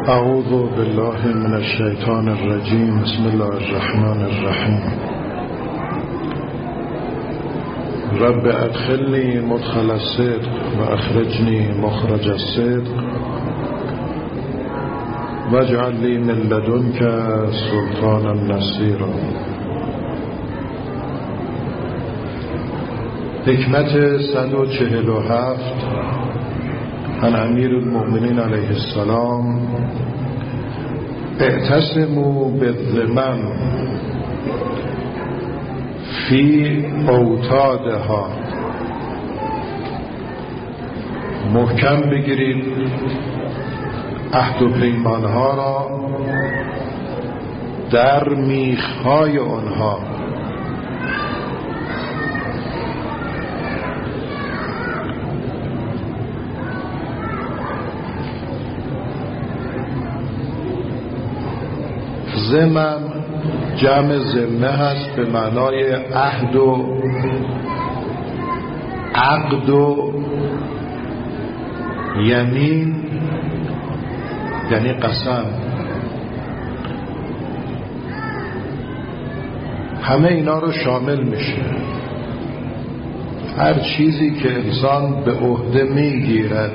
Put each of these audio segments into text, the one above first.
اعوذ بالله من الشیطان الرجیم. بسم الله الرحمن الرحیم. رب ادخلنی مدخل الصدق و اخرجنی مخرج الصدق واجعل لی من لدنک سلطانا نصیرا. حکمت 147 عن امیر المؤمنین علیه السلام: اعتصموا بالذمم فی اوتادها. محکم بگیرید عهد و پیمانها را در میخهای آنها. ذمم جمع ذمه هست به معنای عهد و عقد و یمین، یعنی قسم. همه اینا رو شامل میشه. هر چیزی که انسان به عهده میگیرد،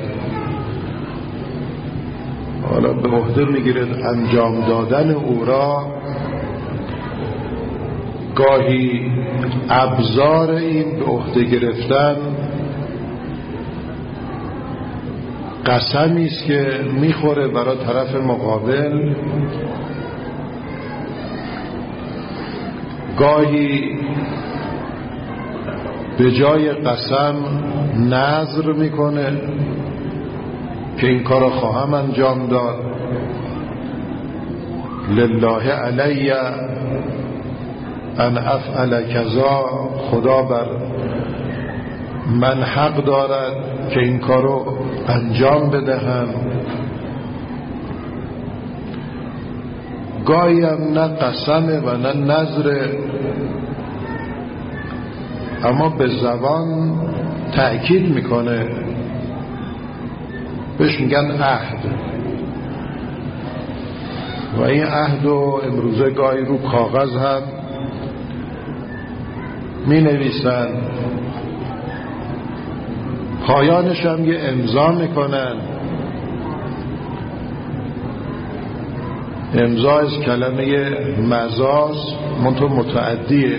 حالا به عهده میگیرد انجام دادن او را، گاهی ابزار این به عهده گرفتن قسمی است که میخوره برای طرف مقابل، گاهی به جای قسم نذر میکنه که این کار را خواهم انجام داد. لله علی ان افعل کذا، خدا بر من حق دارد که این کار رو انجام بدهم. گاهی هم نه قسمه و نه نذره، اما به زبان تأکید میکنه، بهش میگن عهد. و این عهد رو امروزه گاهی رو کاغذ هم می نویسن، پایانش هم یه امضا میکنن. امضا از کلمه مضاز، منطقه متعدیه.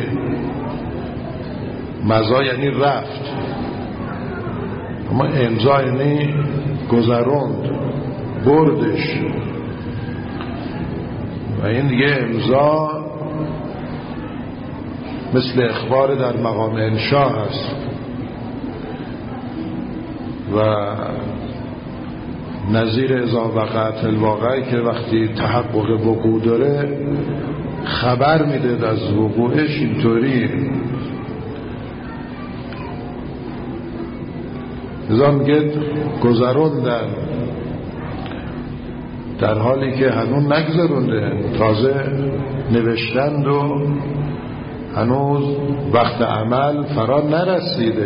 مضا یعنی رفت، اما امضا یعنی گذروند، بردش. و این دیگه امضا مثل اخبار در مقام انشا هست و نظیر اذا وقعت الواقعه که وقتی تحقق وقوع داره خبر میده از وقوعش. اینطوری ازا میگه گذروندن، در حالی که هنوز نگذرونده، تازه نوشتند و هنوز وقت عمل فرا نرسیده.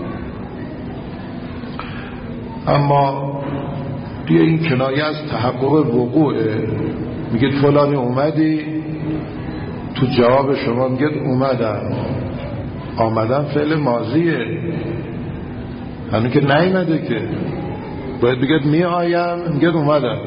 اما دیگه این کنایه از تحقق وقوعه. میگید فلانی اومدی، تو جواب شما میگید اومدم. آمدن فعل ماضیه، هنوز که نیامده که. باید بگید می آیم، میگید اومدم.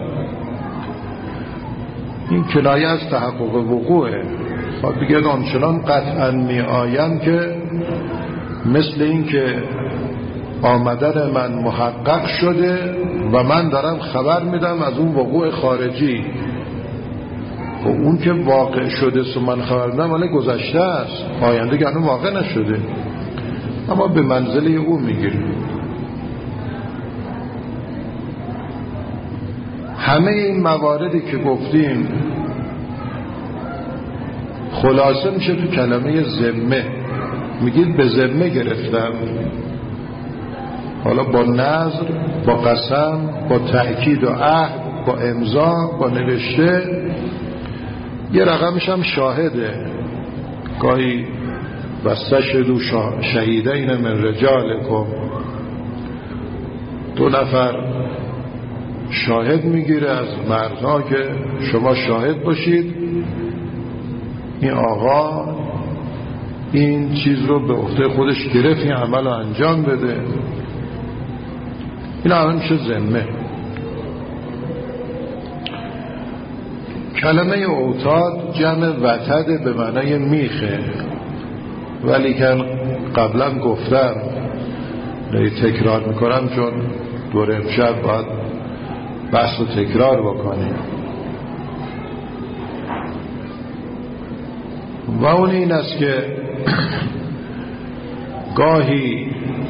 این کنایه از تحقق وقوعه. باید بگید آنچنان قطعا می آیم که مثل این که آمدن من محقق شده و من دارم خبر میدم از اون وقوع خارجی. و اون که واقع شده سو من خبر میدم ولی گذشته است، آینده که هنوز واقع نشده، اما به منزله او میگیره. همه این مواردی که گفتیم خلاصه میشه تو کلمه ذمه. میگید به ذمه گرفتم، حالا با نذر، با قسم، با تأکید و عهد، با امضا، با نوشته. یه رقمش هم شاهده. گاهی واستشهدوا شهیدین من رجالکم، 2 نفر 2 نفر شاهد میگیره از مردها که شما شاهد باشید این آقا این چیز رو به عهده خودش گرفت، این عمل رو انجام بده. این عمل میشه ذمه. کلمه اوتاد جمع وتد به معنای میخه، ولی که قبلا گفتم تکرار میکنم چون دور امشب باید بحث رو تکرار بکنیم و اون این است که گاهی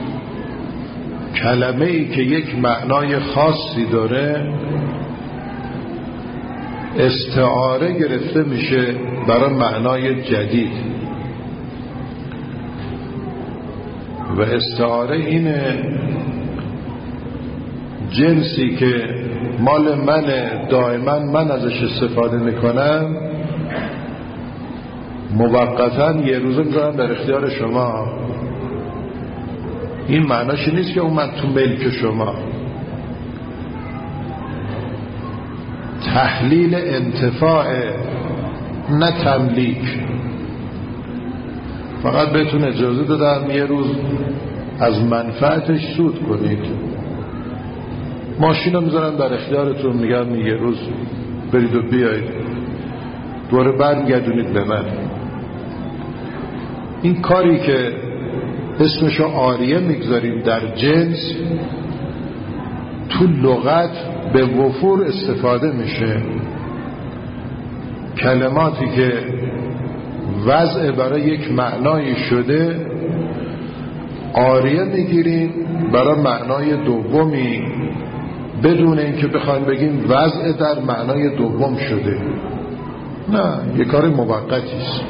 کلمه ای که یک معنای خاصی داره استعاره گرفته میشه برای معنای جدید و استعاره اینه جنسی که مال منه دائما من ازش استفاده میکنم موقتا یه روزه میذارم در اختیار شما. این معناش نیست که اومد تو ملک شما. تحلیل انتفاع نه تملیک. فقط بهتون اجازه دادم یه روز از منفعتش سود کنید. ماشین رو میذارم در اختیارتون، میگم یه روز برید و بیایید، دوره برمیگردونید به من. این کاری که اسمشو عاریه میگذاریم در جنس تو لغت به وفور استفاده میشه. کلماتی که وضع برای یک معنای شده عاریه میگیریم برای معنای دومی بدون اینکه بخوایم بگیم وضع در معنای دوم شده. نه، یه کار موقتی است.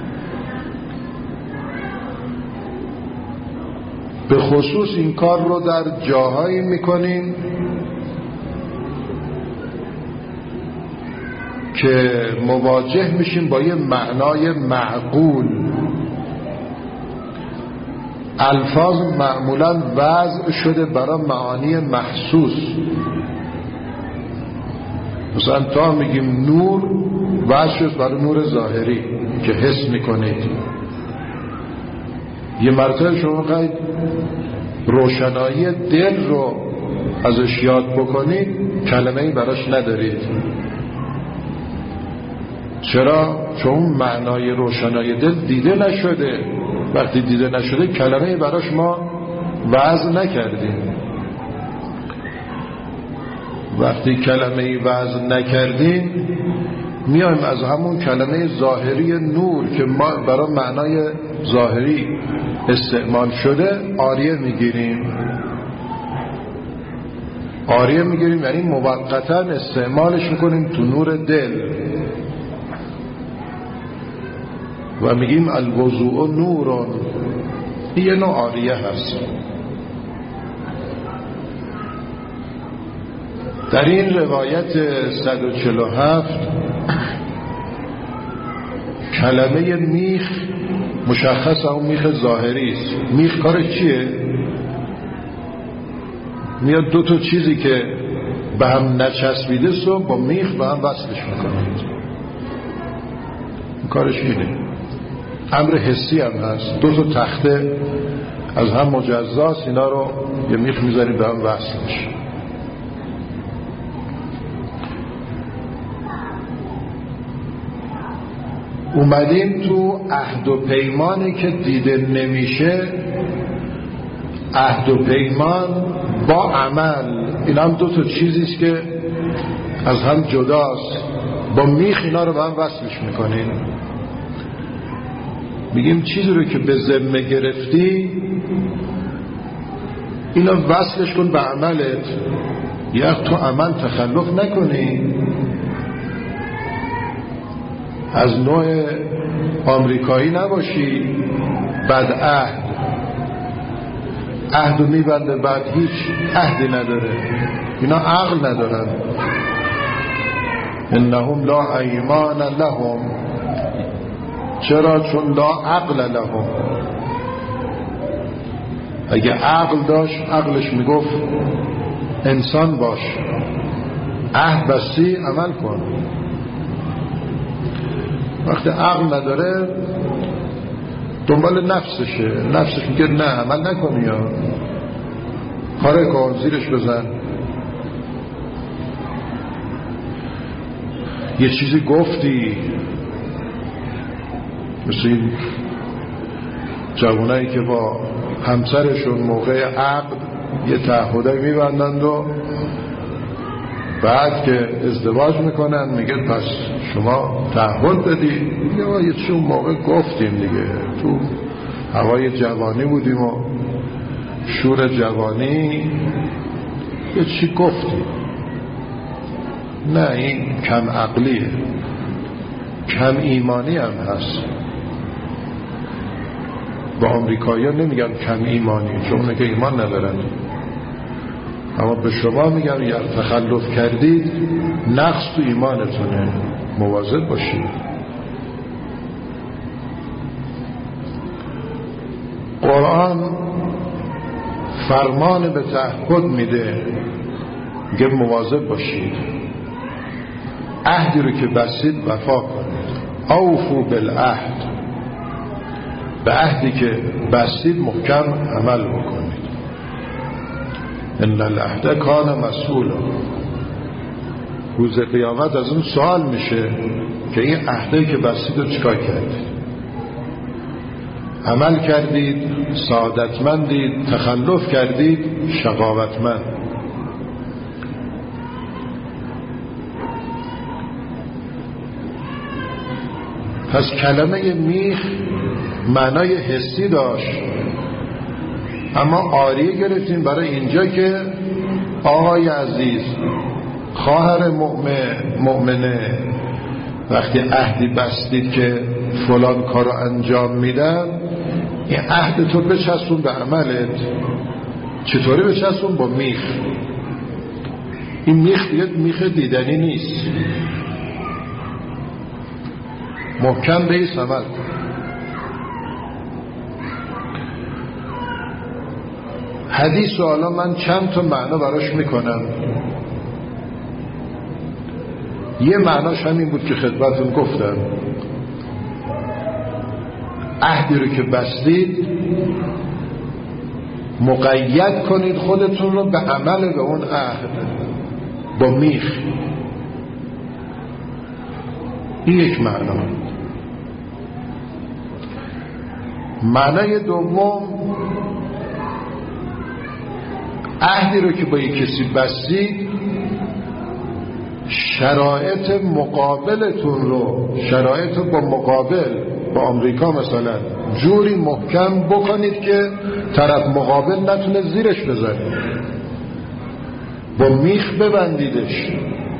به خصوص این کار رو در جاهایی میکنیم که مواجه میشیم با یه معنای معقول. الفاظ معمولا وضع شده برای معانی محسوس. مثلا تا میگیم نور وضع شد برای نور ظاهری که حس میکنید. یه مرتبه شما قید روشنایی دل رو ازش یاد بکنید کلمه‌ای براش ندارید. چرا؟ چون معنای روشنایی دل دیده نشده. وقتی دیده نشده کلمه‌ای براش ما وضع نکردیم. وقتی کلمه‌ای وضع نکردیم میایم از همون کلمه ظاهری نور که ما برای معنای ظاهری استعمال شده عاریه میگیریم. عاریه میگیریم یعنی موقتا استعمالش میکنیم تو نور دل و میگیم الوضوء نورون. این یه نوع عاریه هست. در این روایت 147 کلمه میخ مشخص اون میخ ظاهری است. میخ کارش چیه؟ میاد دو تا چیزی که به هم نچسبیده سو با میخ به هم وصلش میکنه. کارش اینه. امر حسی هم هست. دو تا تخته از هم مجزاست، اینا رو یه میخ میذاریم به هم وصل میشه. اومدیم تو عهد و پیمانی که دیده نمیشه. عهد و پیمان با عمل، این هم دو تا چیزیست که از هم جداست. با میخ اینا رو به هم وصلش میکنیم. میگیم چیزی رو که به ذمه گرفتی اینو وصلش کن به عملت. یا تو عمل تخلف نکنی. از نوع آمریکایی نباشی بد عهد. عهدو میبنده بعد هیچ عهدی نداره. اینا عقل ندارن. انهم لا ایمان لهم. چرا؟ چون لا عقل لهم. اگه عقل داشت عقلش میگفت انسان باش، عهد بستی عمل کن. وقتی عقل نداره دنبال نفسشه، نفسش میگه نه عمل نکنی یا کاره کن، زیرش بزن. یه چیزی گفتی، مثل این جوانایی که با همسرشون موقع عقد یه تعهدی میبندند و بعد که ازدواج میکنن میگه پس شما تعهد دادی؟ میگه یه چون موقع گفتیم دیگه، تو هوای جوانی بودیم و شور جوانی یه چی گفتیم. نه، این کم عقلیه، کم ایمانی هم هست. با امریکایی ها نمیگن کم ایمانی، چون اونه که ایمان ندارن، اما به شما میگن یا تخلف کردید نقص تو ایمانتونه، مواظب باشید. قرآن فرمان به تعهد میده، میگه مواظب باشید، عهدی رو که بستید وفا کنید. اوفو بالعهد، به عهدی که بستید محکم عمل بکنید. ان العهد کان مسئولا، روز قیامت از اون سوال میشه که این عهدی که بستید رو چیکار کردید؟ عمل کردید، سعادتمندید، تخلف کردید، شقاوتمند. پس کلمه میخ معنای حسی داشت، اما آریه گرفتیم برای اینجا که آقای عزیز، خواهر مؤمنه، وقتی عهدی بستید که فلان کارو انجام میدن، این عهد تو بچسبون به عملت. چطوری بچسبون؟ با میخ. این میخ دیگه میخ دیدنی نیست، محکم به ایست عمل کن. حدیث رو حالا من چند تا معنا براش میکنم. یه معناش همین بود که خدمتون گفتم، عهدی رو که بستید مقید کنید خودتون رو به عمل به اون عهد با میخ. این یک معنا. معنای دوم، عهدی رو که با یک کسی بستید شرایط مقابلتون رو، شرایط رو با مقابل، با آمریکا مثلا جوری محکم بکنید که طرف مقابل نتونه زیرش بزنه، با میخ ببندیدش.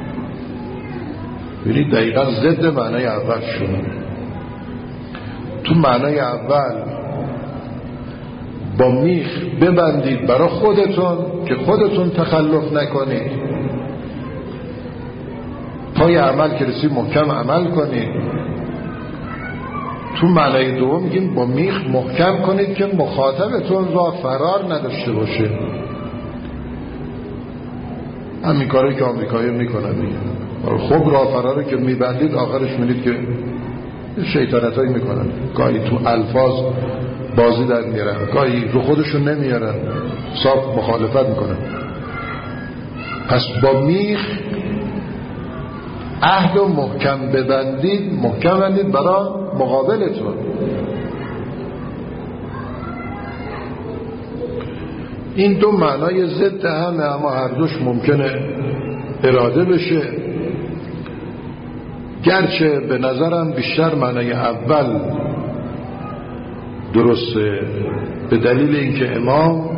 ببینید دقیقا ضد معنای اول شد. تو معنای اول با میخ ببندید برای خودتون که خودتون تخلف نکنید، پای عمل که رسید محکم عمل کنید. تو معنای دوم میگیم با میخ محکم کنید که مخاطبتون راه فرار نداشته باشه. همین کاری که آمریکایی میکنن دیگه. خب راه فراری که میبندید آخرش میدید که شیطنتایی میکنن، گاهی تو الفاظ بازی در میارن، گاهی رو خودشون نمیارن، صاف مخالفت میکنن. پس با میخ عهد و محکم ببندید، محکم بندید برای مقابلتون. این دو معنای ضد همه، اما هر دوش ممکنه اراده بشه. گرچه به نظرم بیشتر معنای اول درسته، به دلیل اینکه امام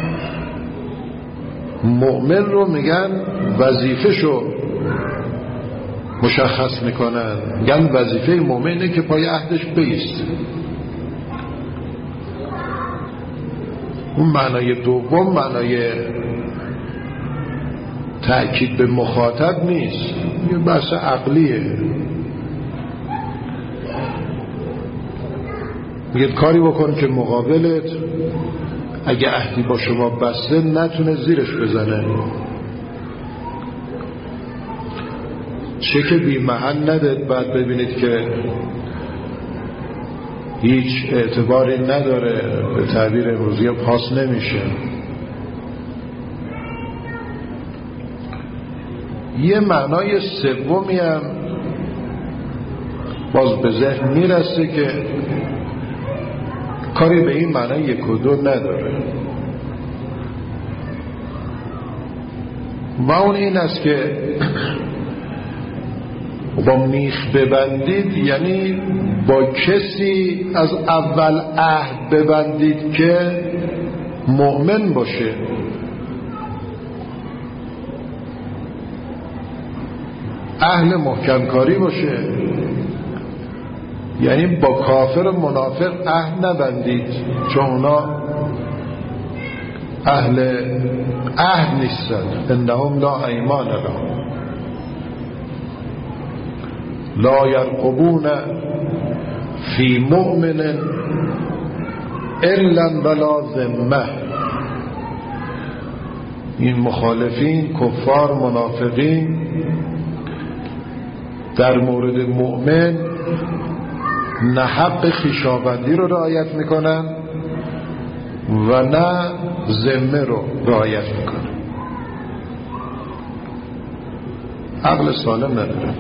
مؤمن رو میگن وظیفه‌شو مشخص میکنن، میگن وظیفه مؤمنه که پای عهدش بیست. اون معنای دوم معنای تأکید به مخاطب نیست، یه بحث عقلیه. میگه کاری بکن که مقابلت اگه عهدی با شما بسته نتونه زیرش بزنه. چک بی محل ندید بعد ببینید که هیچ اعتباری نداره، به تعبیر امروزی پاس نمیشه. یه معنای سومی هم باز به ذهن میرسه که کاری به این معنای یک و دو نداره و اون این است که با میخ ببندید یعنی با کسی از اول عهد ببندید که مؤمن باشه. اهل محکم کاری باشه، یعنی با کافر و منافق عهد نبندید چون اونا اهل عهد نیستند. انهم لا ایمان لهم لا یرقبون فی مؤمن الا ولا ذمه. این مخالفین، کفار، منافقین در مورد مؤمن نه حق خویشاوندی رو رعایت میکنن و نه ذمه رو رعایت میکنن. عقل سالم نداره.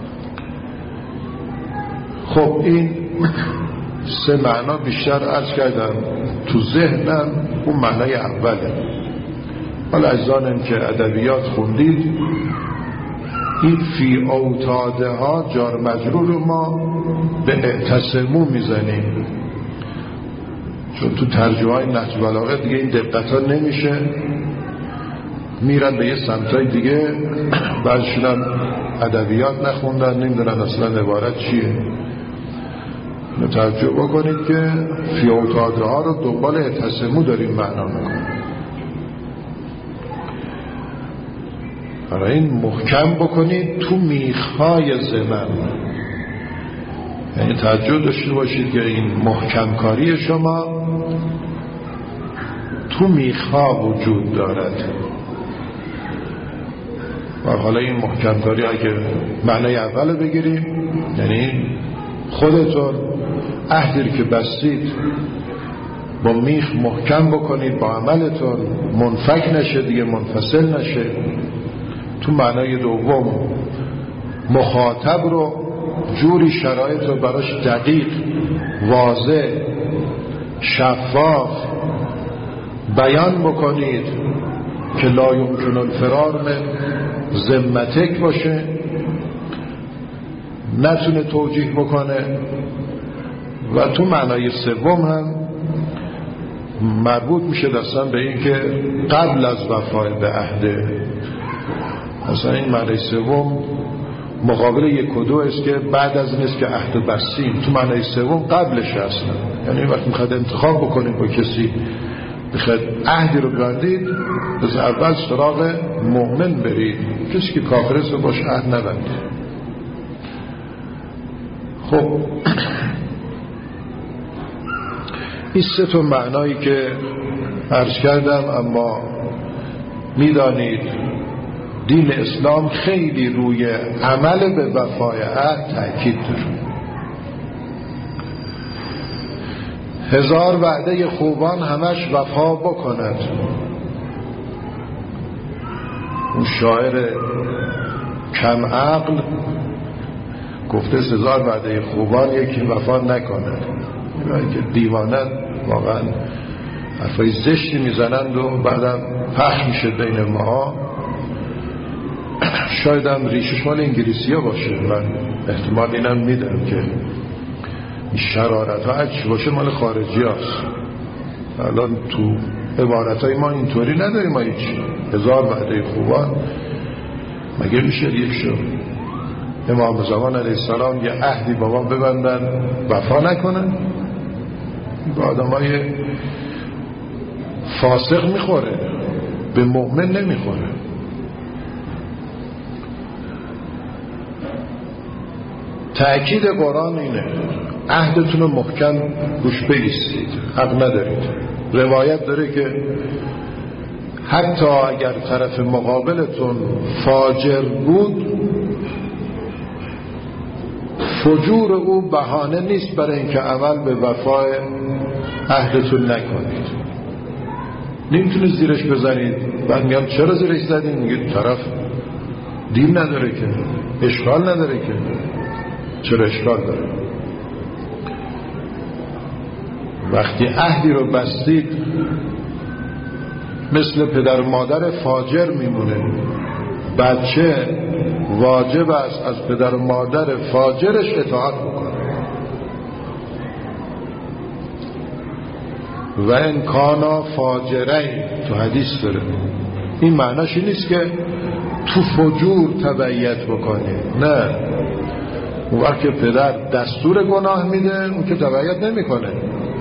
خب این سه معنا بیشتر عرض کردم تو ذهنم، اون معنای اوله. حالا اجزانم که ادبیات خوندید، این فی اوتاده ها جار مجرور رو ما به اعتصمو میزنیم، چون تو ترجمه های نهج بلاغه دیگه این دقت ها نمیشه، میرن به یه سمتای دیگه. بعضشون هم ادبیات نخوندن، نمیدونن اصلا عبارت چیه. توجه بکنید که فی اوتاده ها رو دنبال اعتصمو داریم معنا میکنیم. برای این محکم بکنید تو میخهای زمن، یعنی توجه داشته باشید که این محکم کاری شما تو میخها وجود دارد. و حالا این محکم کاری اگه معنای اول بگیریم، یعنی خودتون عهدی که بستید با میخ محکم بکنید، با عملتون منفک نشه دیگه، منفصل نشه. تو معنای دوم مخاطب رو جوری شرایط رو براش دقیق، واضح، شفاف بیان بکنید که لا یمکن الفرار من ذمتک باشه، نتونه توجیه بکنه. و تو معنای سوم هم مربوط میشه دستن به این که قبل از وفای به عهده. اصلا این معنای سوم مقابل یک و دو است که بعد از این است که عهد بستیم. تو معنای سوم قبلش هستن، یعنی وقتی میخواد انتخاب بکنید با کسی، بخواد عهدی رو بندید، از اول سراغ مؤمن برید، کسی که کافر است باش عهد نبندید. خب این سه تا معنایی که عرض کردم، اما میدانید دین اسلام خیلی روی عمل به وفای عهد تأکید داره. 1000 وعده خوبان همش وفا بکند. اون شاعر کم عقل گفته 1000 وعده خوبان یکی وفا نکند. که دیوانه واقعا حرفای زشتی میزنند و بعدم پخش میشه بین ما. شاید هم ریشش مال انگلیسی ها باشه، من احتمال اینم میدم که این شرارت ها اگه باشه مال خارجی هاست. الان تو عبارت های ما اینطوری نداریم. ما هیچ 1000 وعده خوبان مگه میشه یک شو امام زمان علیه السلام یه عهدی با ما ببندن وفا نکنن؟ به آدم های فاسق میخوره، به مؤمن نمیخوره. تأکید قرآن اینه عهدتون رو محکم روش بایستید، حق ندارید. روایت داره که حتی اگر طرف مقابلتون فاجر بود فجور او بهانه نیست برای اینکه عمل به وفای عهدتون نکنید. نمیتونید زیرش بزنید. بعد میگم چرا زیرش زدین؟ میگید طرف دین نداره که، اشکال نداره که. چرا اشکال داره؟ وقتی عهدی رو بستید مثل پدر مادر فاجر میمونه. بچه واجب است از پدر مادر فاجرش اطاعت بکنه. و ان کانا فاجرین، تو حدیث داره. این معناش نیست که تو فجور تبعیت بکنی، نه. اون وقت که پدر دستور گناه میده اون که تبعیت نمیکنه.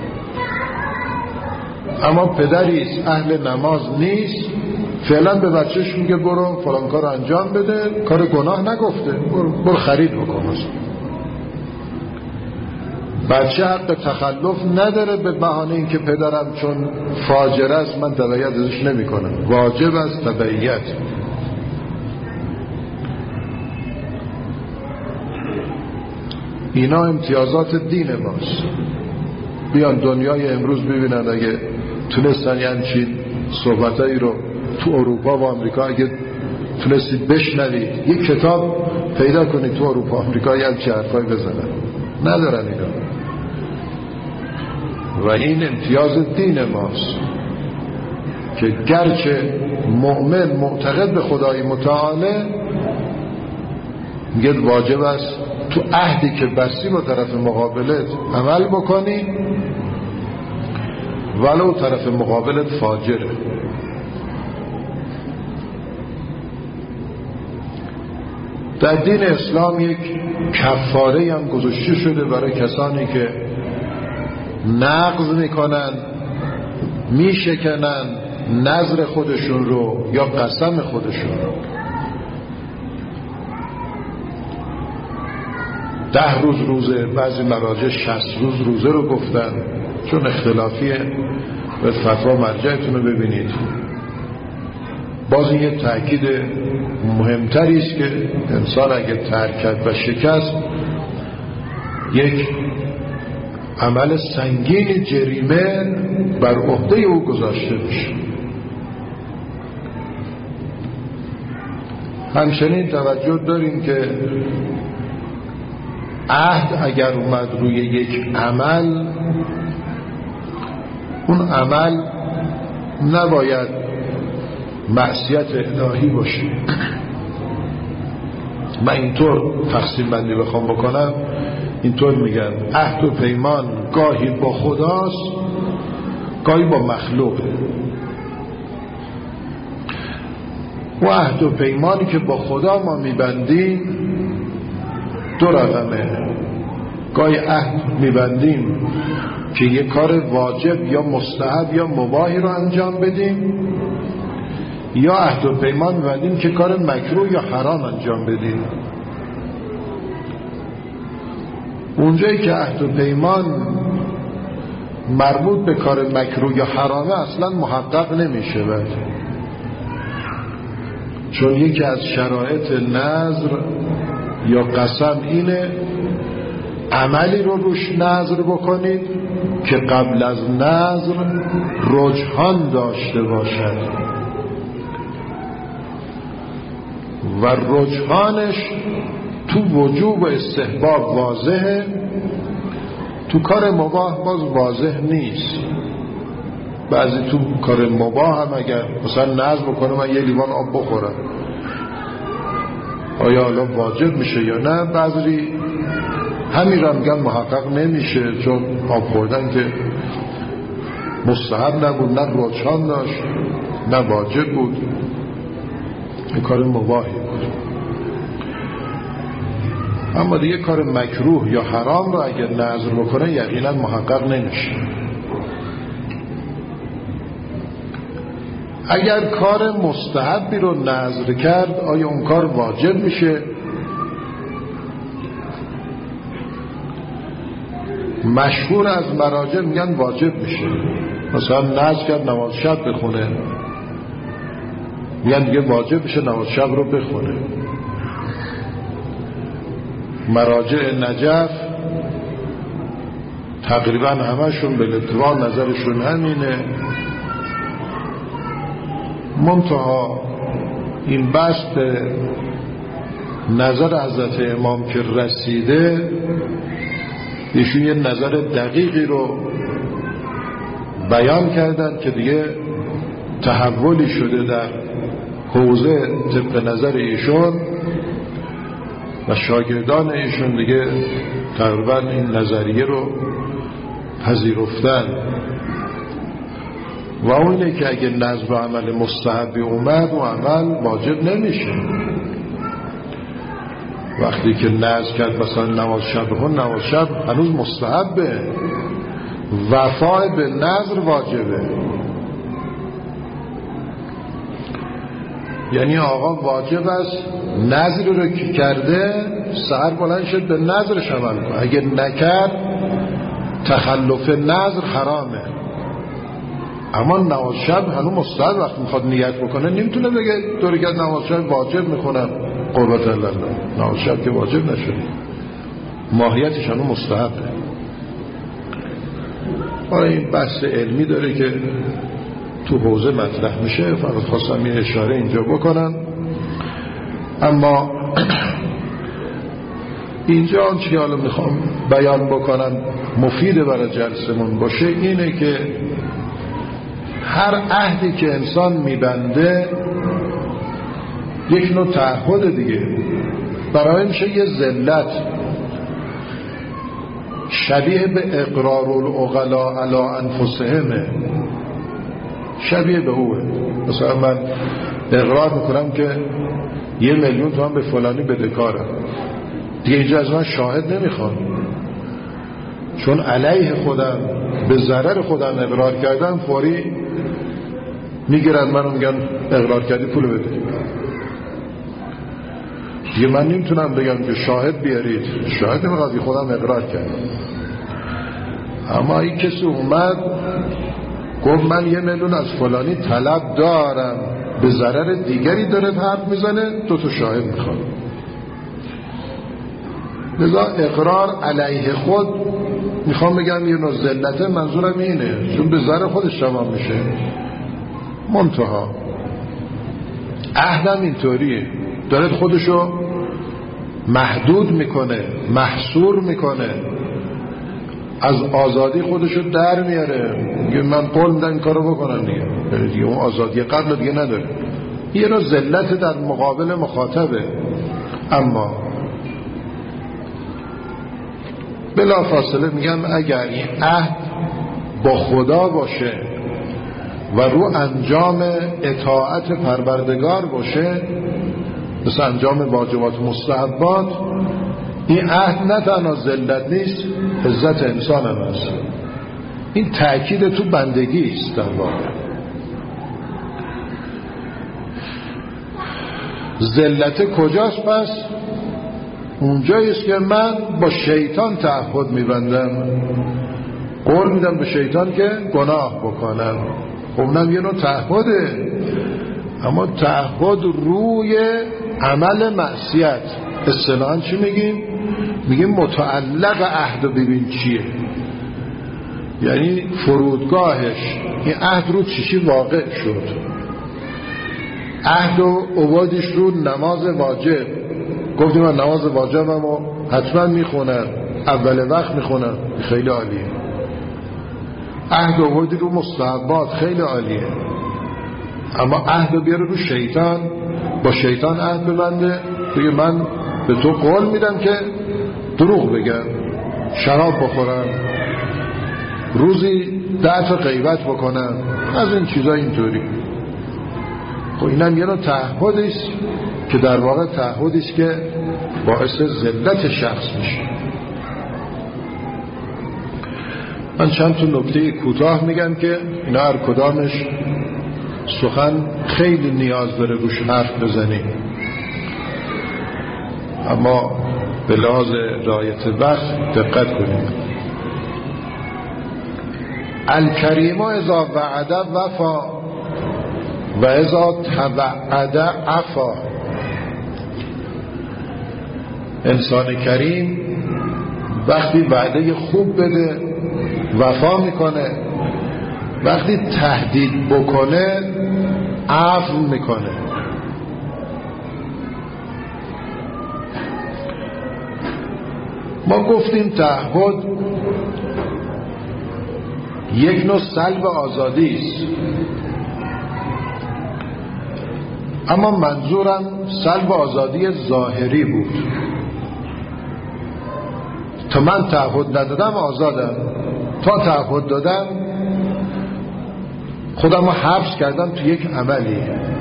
اما پدریست اهل نماز نیست، فعلا به بچهش میگه برو فلان کار انجام بده، کار گناه نگفته، برو خرید بکن. بچه حق تخلف نداره به بهانه این که پدرم چون فاجر است من تبعیت ازش نمی کنم. واجب است تبعیت. اینا امتیازات دین ماست. بیان دنیای امروز ببینن اگه تونستن یعنی صحبتایی رو تو اروپا و آمریکا اگه تونستید بشنوید، یک کتاب پیدا کنید تو اروپا و آمریکا یعنی چه حرفایی بزنن. ندارن اینا. و این امتیاز دین ماست که گرچه مؤمن معتقد به خدای متعاله میگه واجب است تو عهدی که بستی با طرف مقابلت عمل بکنی ولو طرف مقابلت فاجره. در دین اسلام یک کفاره هم گذاشته شده برای کسانی که نقض میکنن، میشکنن نذر خودشون رو یا قسم خودشون رو. 10 روز روزه، بعضی مراجع 60 روز روزه رو گفتن، چون اختلافیه. به فتوا مرجعتون رو ببینید. باز این یه تأکید مهمتری است که انسان اگه ترک کرد و شکست یک عمل سنگین جریمه بر عهده او گذاشته بشه. همچنین توجه داریم که عهد اگر اومد روی یک عمل، اون عمل نباید معصیت الهی باشه. من اینطور تقسیم بندی بخوام بکنم، اینطور میگن عهد و پیمان گاهی با خداست، گاهی با مخلوقه. و عهد و پیمانی که با خدا ما میبندیم 2 رقمه. گاهی عهد میبندیم که یه کار واجب یا مستحب یا مباحی رو انجام بدیم، یا عهد و پیمان میبندیم که کار مکروه یا حرام انجام بدیم. اونجایی که عهد و پیمان مربوط به کار مکروه یا حرامه اصلا محقق نمیشه، چون یکی از شرایط نذر یا قسم اینه عملی رو روش نذر بکنید که قبل از نذر رجحان داشته باشد و رجحانش تو وجوب و استحباب واضحه، تو کار مباح باز واضح نیست. بعضی تو کار مباح هم اگر مثلا نذر بکنه من یه لیوان آب بخورم، آیا حالا واجب میشه یا نه؟ بعضی همین را میگن محقق نمیشه، چون آب خوردن که مستحب نبود، نه رجحان داشت، نه واجب بود، این کار مباحی بود. اما دیگه کار مکروه یا حرام رو اگر نذر بکنه یقینا محقق نمیشه. اگر کار مستحبی رو نذر کرد آیا اون کار واجب میشه؟ مشهور از مراجع میگن واجب میشه. مثلا نذر کرد نماز شب بخونه، میگن دیگه واجب میشه نماز شب رو بخونه. مراجع نجف تقریبا همشون به اتفاق نظرشون همینه. منتها این بحث به نظر حضرت امام که رسیده، ایشون یه نظر دقیقی رو بیان کردن که دیگه تحولی شده در حوزه طبق نظر ایشون و شاگردان ایشون دیگه تقریبا این نظریه رو پذیرفتن و اونه که اگه نذر و عمل مستحبی اومد و عمل واجب نمیشه. وقتی که نذر کرد مثلا نماز شب هنوز مستحبه، وفای به نذر واجبه. یعنی آقا واجب است نذر رو که کرده سحر بلند شد به نذرش عمل کنه، اگه نکرد تخلف نذر حرامه. اما نماز شب هنوز مستحب، وقتی میخواد نیت بکنه نمیتونه بگه دو رکعت نماز شب واجب میکنم قربت الله. نماز شب که واجب نشده، ماهیتش هنوز مستحبه. این بحث علمی داره که تو حوزه مطرح میشه، فقط خواستم یه اشاره اینجا بکنم. اما اینجا آنچه که حالا میخوام بیان بکنم مفید برای جلسمون باشه اینه که هر عهدی که انسان میبنده یک نوع تعهد دیگه، برای میشه یه ذلت شبیه به اقرار العقلاء علی انفسهم، شبیه به اوه. مثلا من اقرار میکنم که 1,000,000 تومان به فلانی بدهکارم، دیگه اینجا از من شاهد نمیخوام، چون علیه خودم به ضرر خودم اقرار کردم، فوری میگیرن منو میگن اقرار کردی پول بده. دیگه من نمیتونم بگم که شاهد بیارید، شاهد نمیخواد، خودم اقرار کردم. اما این کسی اومد گفت من 1,000,000 از فلانی طلب دارم، به ضرر دیگری داره حرف میزنه، 2 تا شاهد میخواد. لذا اقرار علیه خود میخوام بگم یه نوع ذلته، منظورم اینه، چون به ضرر خودش تمام میشه. منتها عهدم اینطوریه، داره خودشو محدود میکنه، محصور میکنه، از آزادی خودشو در میاره، میگه من قول میدم این کارو بکنم دیگه اون آزادی قبل دیگه نداره. یه نوع ذلت در مقابل مخاطبه. اما بلا فاصله میگم اگر این عهد با خدا باشه و رو انجام اطاعت پروردگار باشه، مثل انجام واجبات مستحبات، این عهد نه تنها ذلت نیست، عزت انسان هم هست. این تأکید تو بندگی است. در واقع ذلت کجاست؟ پس اونجاییست که من با شیطان تعهد میبندم، قول میدم به شیطان که گناه بکنم. اونم یه نوع تعهده، اما تعهد روی عمل معصیت. اصطلاحاً چی میگیم؟ میگیم متعلق عهد و ببین چیه، یعنی فرودگاهش این عهد رو چیشی واقع شد. عهد و عبادش رو نماز واجب، گفتیم من نماز واجبم و حتما میخونم، اول وقت میخونم، خیلی عالیه. عهد و عبادی رو مستحبات، خیلی عالیه. اما عهد رو بیاره رو شیطان، با شیطان عهد ببنده، بگه من به تو قول میدم که دروغ بگم، شراب بخورم، روزی 10 تا غیبت بکنم، از این چیزا اینطوری. خب اینم یه نوع تعهدیست که در واقع تعهدیست که باعث ذلت شخص میشه. من چند تا نکته کوتاه میگم که اینا هر کدامش سخن خیلی نیاز داره روش حرف بزنیم، اما به لحاظ رعایت وقت دقت کنیم. الکریم اذا وعد وفا و اذا توعد عفا. انسان کریم وقتی وعده خوب بده وفا میکنه، وقتی تهدید بکنه عفو میکنه. ما گفتیم تعهد یک نوع سلب آزادی است، اما منظورم سلب آزادی ظاهری بود. تا من تعهد ندادم آزادم، تا تعهد دادم خودم رو حبس کردم تو یک عملی.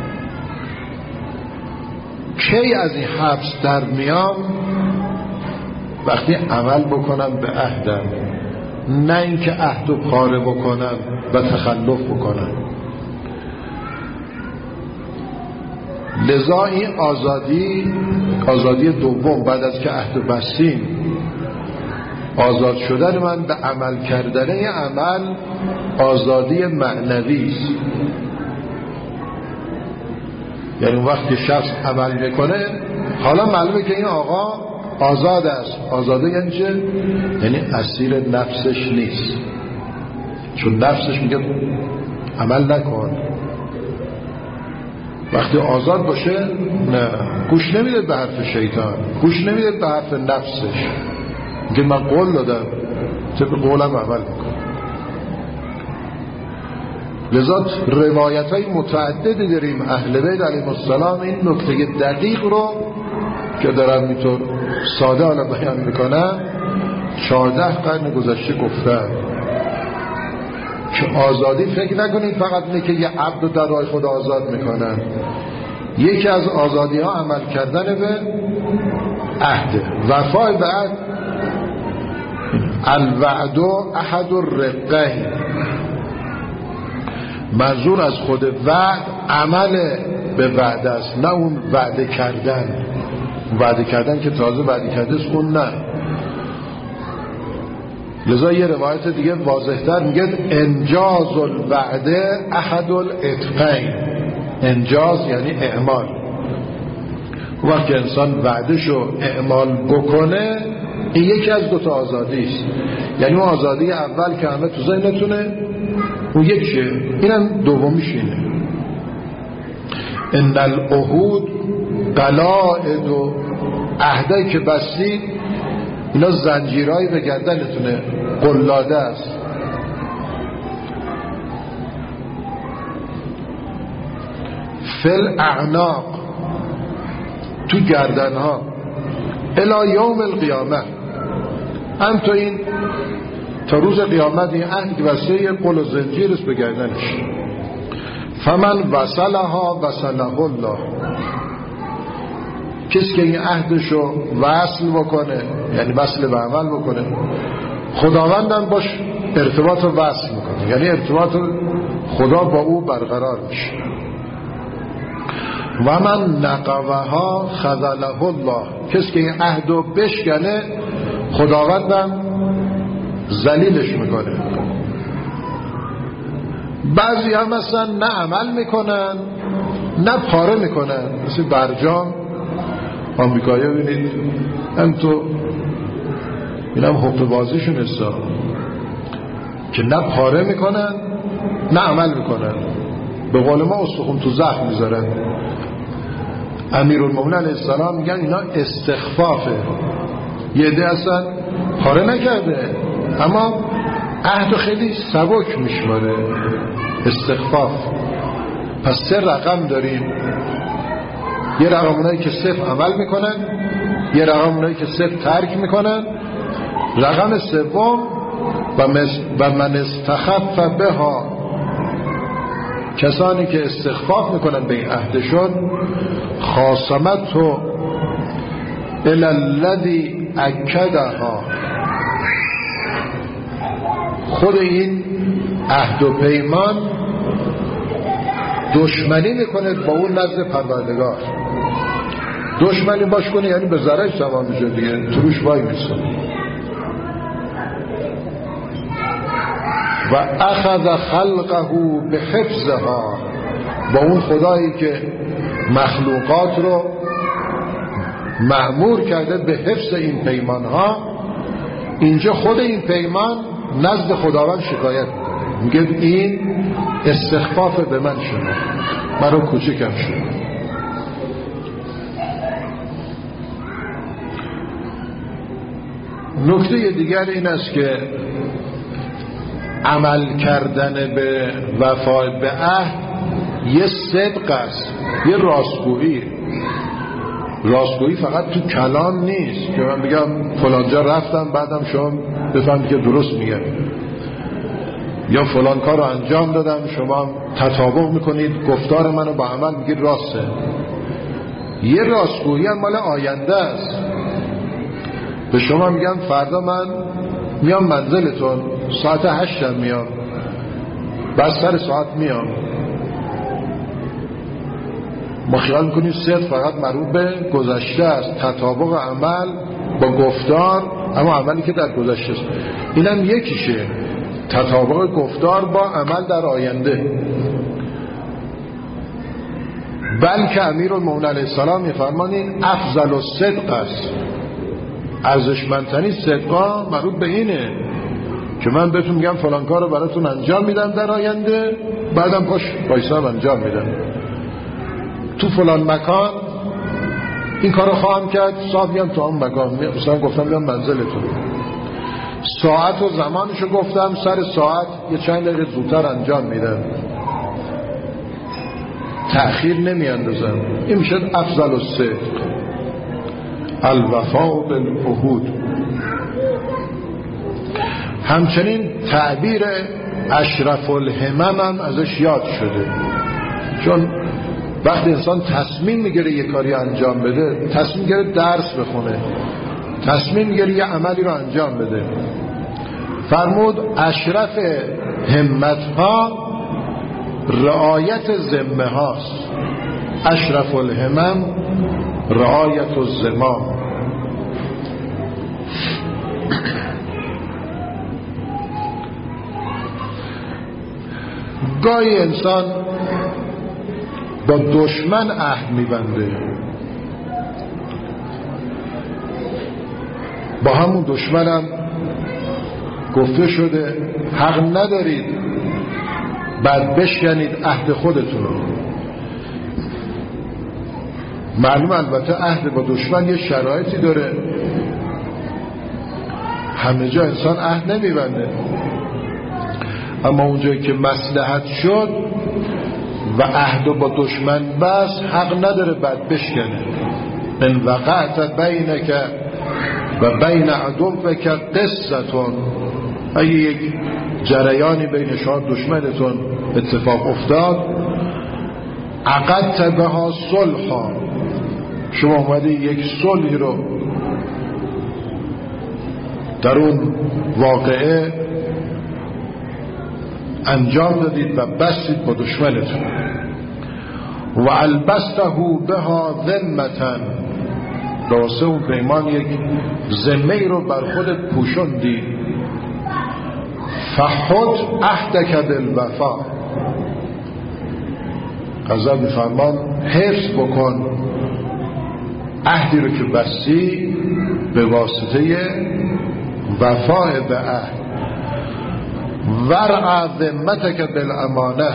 کی از این حبس در میام؟ وقتی عمل بکنم به عهدم، نه اینکه عهد رو پاره بکنم و تخلف بکنم. لذا این آزادی دوم بعد از که عهد بستیم، آزاد شدن من به عمل کردن این عمل آزادی معنوی است. یعنی وقتی شخص عمل میکنه حالا معلومه که این آقا آزاد است. آزاده یعنی چه؟ یعنی اسیر نفسش نیست، چون نفسش میگه عمل نکن. وقتی آزاد باشه نه، گوش نمیده به حرف شیطان، گوش نمیده به حرف نفسش، میگه من قول دادم طبق قولم عمل میکنم. لذا روایت های متعددی داریم اهل بیت علیهم السلام این نکته دقیق رو که دارم اینطور ساده حالا بیان میکنم 14 قرن گذشته گفتن که آزادی فکر نکنید فقط اینه که یه عبد رو در راه خدا آزاد میکنن. یکی از آزادی ها عمل کردن به عهد، وفای به عهد. الوعد احد الرقین، منظور از خود وعد عمل به وعده است، نه اون وعده کردن. وعده کردن که تازه وعده کرده است اون نه. لذا یه روایت دیگه واضح‌تر میگه انجاز الوعده احد الاتقین. انجاز یعنی اعمال. وقتی انسان وعدهشو اعمال بکنه این یکی از دوتا آزادی است. یعنی اون آزادی اول که همه تو ذهنتونه اون یکیه، اینم دومیش اینه. ان العهود قلائد، و عهدایی که بستید اینا زنجیرهایی به گردنتونه، قلاده است. فل اعناق، تو گردنها، الی یوم القیامه، هم تا این تا روز قیامت این عهد که بسته یه قل و زنجیر است به گردنش. فمن وصلها وصله الله، کسی که این عهدشو وصل بکنه یعنی وصل به عمل بکنه خداوندم باش ارتباط رو وصل میکنه، یعنی ارتباط خدا با او برقرار میشه. و من نقوها خذله الله، کسی که این عهد رو بشکنه خداوندم ذلیلش میکنه. بعضی هم مثلا نه عمل میکنن نه پاره میکنن، مثل برجام آمریکایی ها بینید هم تو این هم حقوق بازیشون هستا که نه پاره میکنن نه عمل میکنن. به قول ما استخون تو زخم میذارن. امیرالمومنین علیه السلام میگن اینا استخفافه. یه عده اصلا پاره نکرده اما عهد خیلی سبک میشماره، استخفاف. پس 3 رقم داریم، یه رقم اونایی که صفر عمل میکنن، یه رقم اونایی که صفر ترک میکنن، رقم سوم و من استخف بها، کسانی که استخفاف میکنن به این عهدشون. خاصمته الی الذی اکدها، خود این عهد و پیمان دشمنی میکنه با اون نزد پروردگار. دشمنی باش کنه یعنی به ضررش تمام میشه دیگه، تروش وای میسته. و اخذ خلقه به حفظها، با اون خدایی که مخلوقات رو مأمور کرده به حفظ این پیمان ها، اینجا خود این پیمان نزد خداوند شکایت میگه این استخفاف به من شما، مرا کوچکم شد. نکته دیگر این است که عمل کردن به وفای به عهد یه صدق است، یه راستگویی. راستگویی فقط تو کلام نیست که من بگم فلان جا رفتم بعدم شما بفهمید که درست میگم، یا فلان کار رو انجام دادم شما تطابق میکنید گفتار منو با عمل میگید راسته. یه راستگویی هم مال آینده است. به شما میگم فردا من میام منزلتون ساعت 8 میام، بعد سر ساعت میام. ما خیال میکنیم صدق فقط مربوط به گذشته است، تطابق عمل با گفتار، اما عملی که در گذشته است. اینم یکیشه، تطابق گفتار با عمل در آینده. بلکه امیرالمومنین علیه السلام میفرمانید افضل الصدق است، ارزشمندترین صدقا مربوط به اینه که من بهتون میگم فلان کار رو براتون انجام میدم در آینده، بعدم پاش بایستم انجام میدم. تو فلان مکان این کار رو خواهم کرد، صاحب میام تو اون مکان، مثلا گفتم میام منزلتون، ساعت و زمانشو گفتم، سر ساعت یه چند دقیقه زودتر انجام میدم، تأخیر نمی اندازم. این میشه افضل الصدق، الوفاء بالعهود. همچنین تعبیر اشرف الهمم هم ازش یاد شده، چون وقتی انسان تصمیم میگیره یه کاری انجام بده، تصمیم میگیره درس بخونه، تصمیم میگیره یه عملی رو انجام بده، فرمود اشرف همت ها رعایت ذمه هاست، اشرف الهمم رعایت الزمام. گاهی انسان با دشمن عهد میبنده، با همون دشمنم گفته شده حق ندارید بعد بشکنید عهد خودتون رو. معلوم البته عهد با دشمن یه شرایطی داره، همه جا انسان عهد نمیبنده، اما اونجایی که مصلحت شد و عهد با دشمن بس حق نداره بعد بشکنه. ان وقعت بینک و بین عدوک قصتون، اگه یک جریانی بین شما دشمنتون اتفاق افتاد، عقدت بها صلحا، شما اومده یک صلحی رو در اون واقعه انجام دادید و بستید با دشمنتون. و البسته بها ذمتن، درسته اون پیمان یک ذمه رو بر خودت پوشوندی. فحد عهدک بالوفا، غزل می‌فرمان حفظ بکن عهدی رو که بستی به واسطه وفای به عهد. ورع ذمتک بالامانه،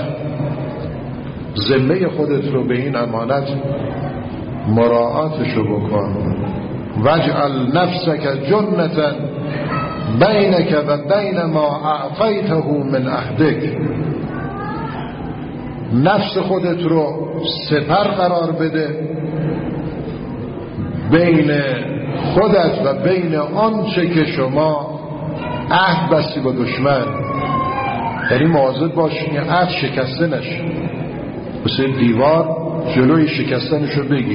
ذمه خودت رو به این امانت مراعاتشو بکن. واجعل نفسک جنة بینک و بین ما اعطیته من عهدک، نفس خودت رو سپر قرار بده بین خودت و بین آنچه که شما عهد بستی با دشمن. یعنی مواظب باش این عهد شکسته نشه، مثل دیوار جلوی شکستنش رو بگیر.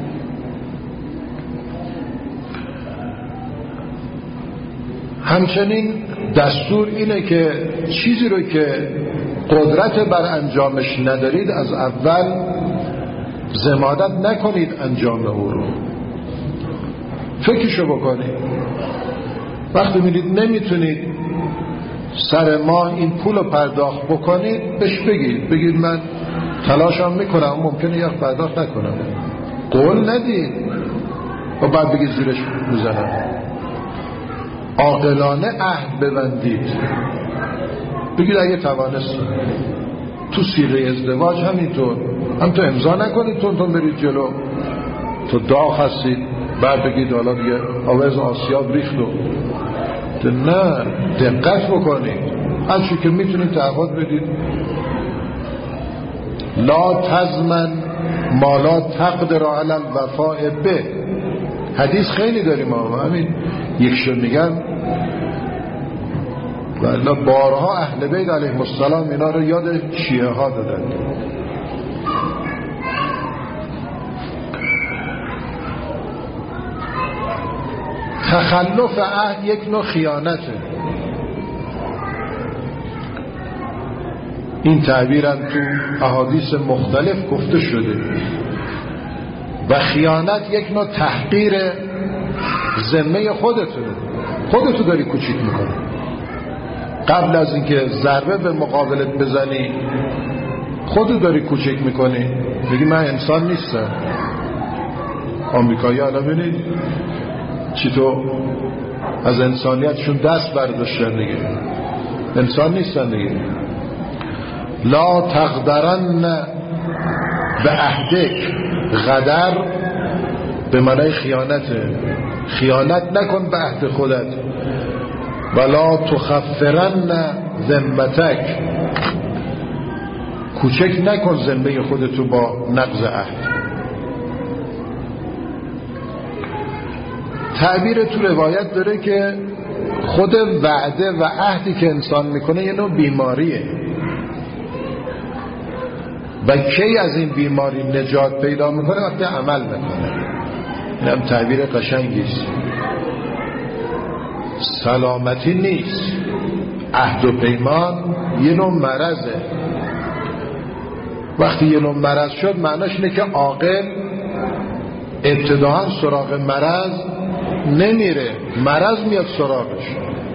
همچنین دستور اینه که چیزی رو که قدرت بر انجامش ندارید از اول ضمانت نکنید انجام او رو، فکرشو بکنید. وقتی میدید نمیتونید سر ماه این پول رو پرداخت بکنید، بهش بگید من تلاشم میکنم، ممکنه یک پرداخت نکنم. قول ندید، و بعد بگید زیرش میزنن. عاقلانه عهد ببندید، بگید اگه توانستید. تو صیغه ازدواج همینطور، هم تو امضا نکنید تون برید جلو، تو داغ هستید بعد بگید حالا دیگه آواز آسیاب ریختو. نه، دقت بکنید، هر چی که میتونید تعهد بدید. لا تضمن ما لا تقدر علی الوفاء به. حدیث خیلی داریم، همین یکشون میگن والله بارها اهل بیت علیهم السلام اینا رو یاد شیعه ها دادن. تخلف عهد یک نوع خیانته. این تعبیرم تو احادیث مختلف گفته شده. و خیانت یک نوع تحقیر ذمه خودتو داری کوچیک میکنی. قبل از اینکه ضربه به مقابلت بزنی خودت داری کوچیک میکنی، میگی من انسان نیستم. آمریکایی الان ببینید چی تو از انسانیتشون دست برداشتن دیگه، انسان نیستن دیگه. لا تغدرن به عهدک، غدر به معنای خیانته، خیانت نکن به عهد خودت. ولا تخفرن ذمتک، کوچک نکن ذمه خودتو با نقض عهد. تعبیر تو روایت داره که خود وعده و عهدی که انسان میکنه یه نوع بیماریه و کی از این بیماری نجات پیدا میکنه؟ وقتی عمل میکنه. این هم تعبیر قشنگیست. سلامتی نیست، عهد و پیمان یه نوع مرضه. وقتی یه نوع مرض شد معناش اینه که عاقل ابتداعا سراغ مرض نمیره، مرض میاد سراغش.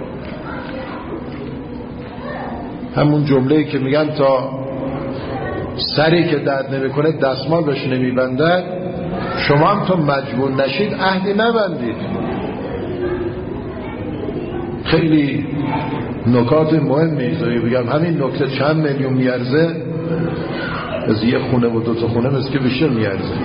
همون جمله‌ای که میگن تا سری که درد نمیکنه دستمال بهش نمیبندد، شما هم تا مجبور نشید عهدی نبندید. خیلی نکات مهمی زایی بگم. همین نکته چند میلیون میارزه، از یه خونه و دوتا خونه مثل که بیشتر میارزه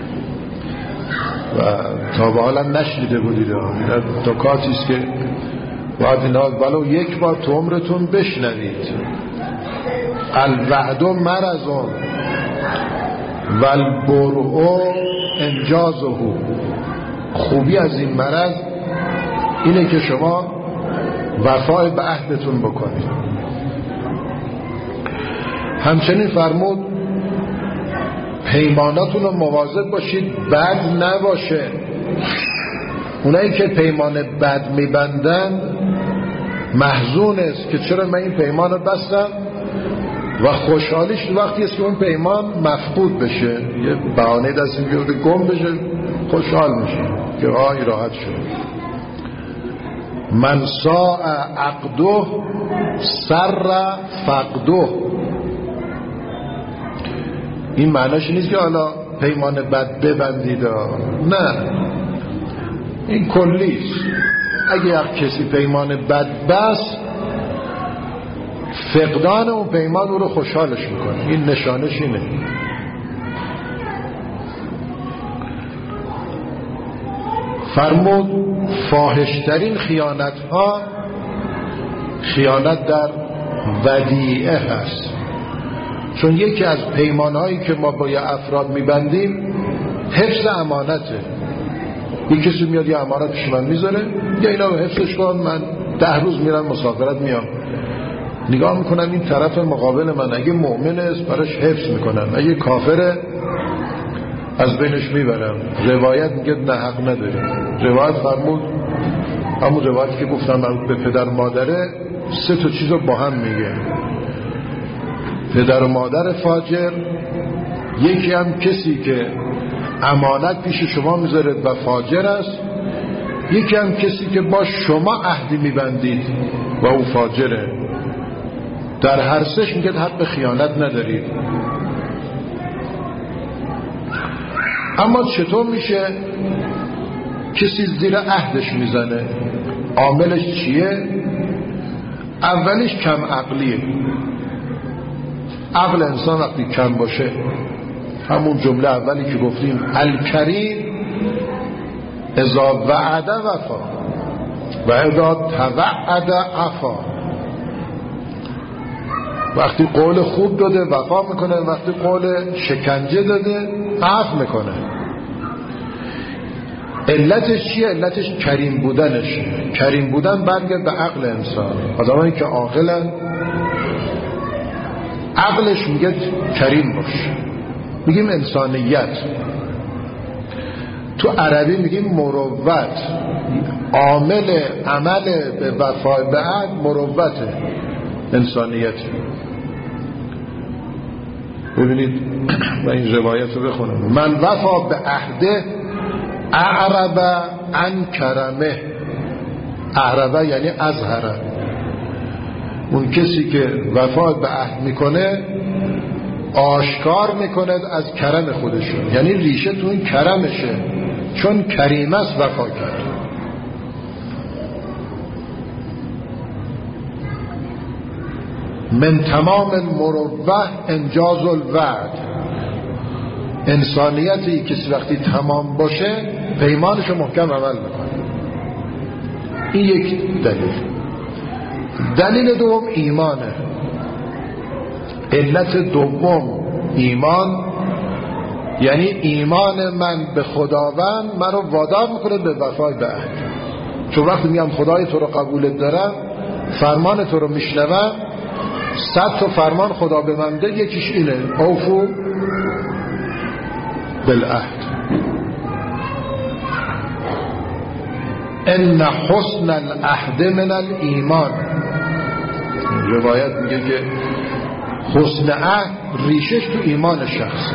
و تا به حالا نشنیده بودید. نکاتیست که باید اینا ولو یک بار تو عمرتون بشنوید. الوعد مرضون و البرء انجازه. خوبی از این مرض اینه که شما وفای به عهدتون بکنید. همچنین فرمود پیماناتون رو مواظب باشید بد نباشه. اونایی که پیمان بد میبندن محزون است که چرا من این پیمان رو بستم و خوشحالیش وقتی است که اون پیمان مفقود بشه، یه بهانه دست میگیره گم بشه، خوشحال میشه که آی راحت شد. من ساء عقده سر فقده. این معناش نیست که حالا پیمان بد ببندید، نه، این کلیست. اگه یک کسی پیمان بد بست، فقدان اون پیمان او رو خوشحالش میکنه. این نشانش اینه. فرمود فاحشترین خیانت ها خیانت در ودیعه هست. چون یکی از پیمان هایی که ما با یه افراد میبندیم حفظ امانته. یک کسی میاد یه امانت پیش من میذاره، یا اینا رو حفظش کن، من 10 روز میرم مسافرت میام، نگاه میکنم این طرف مقابل من اگه مؤمن است براش حفظ میکنم، اگه کافره از بینش میبرم. روایت میگه نه حق نداری. روایت فرمود، همون روایت که گفتم مربوط به پدر مادره، 3 تا چیز رو با هم میگه. پدر و مادر فاجر، یکی هم کسی که امانت پیش شما میذاره و فاجر است، یکی هم کسی که با شما عهدی میبندید و او فاجره. در هر سهش میگه حق خیانت ندارید. اما چطور میشه کسی زیر عهدش میزنه، عاملش چیه؟ اولیش کم عقلیه. عقل انسان وقتی کم باشه، همون جمله اولی که گفتیم الکریم اذا وعد وفا و اذا توعد عفا، وقتی قول خوب داده وفا میکنه، وقتی قول شکنجه داده عفو میکنه. علتش چیه؟ علتش کریم بودنش. کریم بودن برگرد به عقل انسان. آدمایی که عاقلن عقلش میگه کریم باش. میگیم انسانیت، تو عربی میگیم مروت. عامل عمل به وفای به عهد مروته، انسانیت. ببینید من این روایت رو بخونم: من وفا به عهده اعرب عن کرمه. اعربه یعنی ازهره. اون کسی که وفا به عهد میکنه آشکار میکنه از کرم خودشون، یعنی ریشه تو این کرمشه، چون کریم است وفا کرد. من تمام المروه انجاز الوعد. انسانیتی کسی وقتی تمام باشه پیمانشو محکم عمل میکنه. این یک دلیل. دلیل دوم ایمانه. علت دوم ایمان، یعنی ایمان من به خداوند من رو وادار میکنه به وفای به عهد. چون وقتی میگم خدای تو رو قبولت دارم، فرمان تو رو میشنوم، 100 تا فرمان خدا به من ده، یکیش اینه: اوفو بالعهد. ان حسن العهد من الایمان. روایت میگه که حسن عهد ریشش تو ایمان شخص.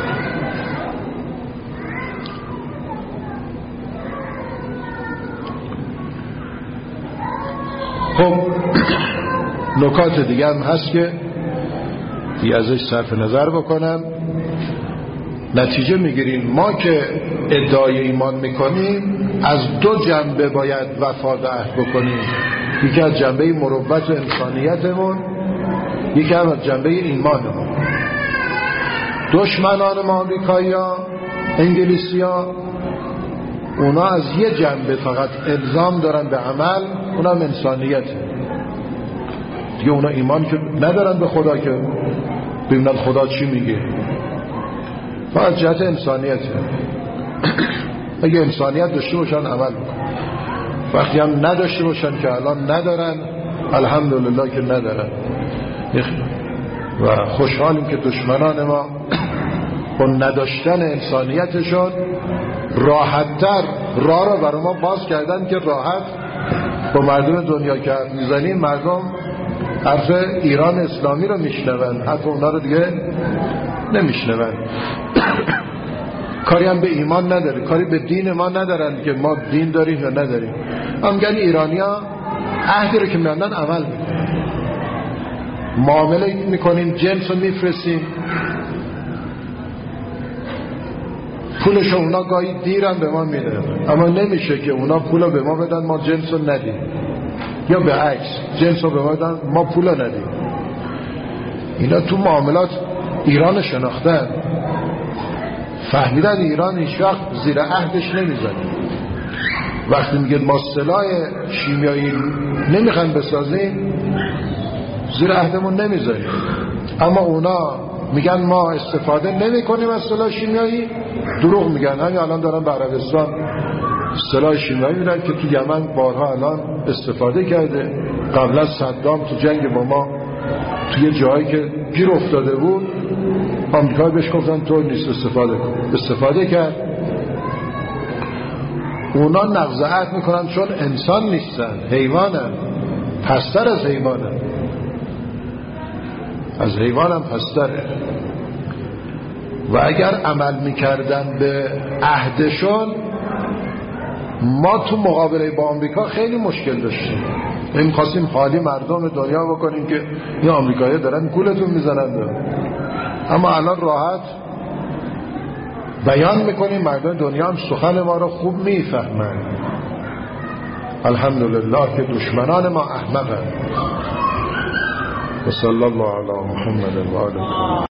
خب نکات دیگه هم هست که دیگه ازش صرف نظر بکنم. نتیجه میگیریم ما که ادعای ایمان میکنیم از دو جنبه باید وفا به عهد بکنیم: یکی از جنبه مروت و انسانیتمون، یکی از جنبه ایمانمون. دشمنان ما آمریکایی‌ها، انگلیسی‌ها، اونا از یه جنبه فقط الزام دارن به عمل، اونم انسانیته. دیگه اونا ایمان که ندارن به خدا که ببینن خدا چی میگه، فقط جهت انسانیته. اگه انسانیت داشته باشن عمل بکن، وقتی هم نداشته باشن که الان ندارن، الحمدلله که ندارن. و خوشحالیم که دشمنان ما با نداشتن انسانیتشون راحت‌تر راه رو برای ما باز کردن که راحت با مردم دنیا که حرف میزنیم مردم حرف ایران اسلامی رو میشنون، حرف اونا رو دیگه نمیشنون. کاری هم به ایمان نداره، کاری به دین ما ندارن که ما دین داریم یا نداریم. هم گن ایرانی ها عهدی رو که میاندن عمل میکنن، معامله میکنیم، جنس رو میفرستیم، پولش اونا گاهی دیرم به ما میدن، اما نمیشه که اونا پول به ما بدن ما جنس رو ندیم، یا به عکس جنس رو به ما بدن ما پول رو ندیم. اینا تو معاملات ایران شناختن، فهمیدن ایران هیچ وقت زیر عهدش نمیزنه. وقتی میگه ما سلاح شیمیایی نمیخوان بسازیم، زیر عهدمون نمیذاریم. اما اونا میگن ما استفاده نمی کنیم از سلاح شیمیایی، دروغ میگن. همین الان دارن به عربستان سلاح شیمیایی میدن که تو یمن بارها الان استفاده کرده. قبلا صدام تو جنگ با ما توی جایی که گیر افتاده بود، آمریکا بهش گفتن تو نیست استفاده کن، استفاده کرد. اونا نقض عهد میکنن چون انسان نیستن، حیوانن، پستر از حیوانن، از حیوانم پستره. و اگر عمل میکردن به عهدشون، ما تو مقابله با آمریکا خیلی مشکل داشتیم. این خواستیم حالی مردم دنیا بکنیم که این آمریکایی دارن گولتون میزنن، اما الان راحت بیان میکنیم، مردم دنیا هم سخن ما رو خوب میفهمن. الحمدلله که دشمنان ما احمقند. و صلی الله علی محمد و آله.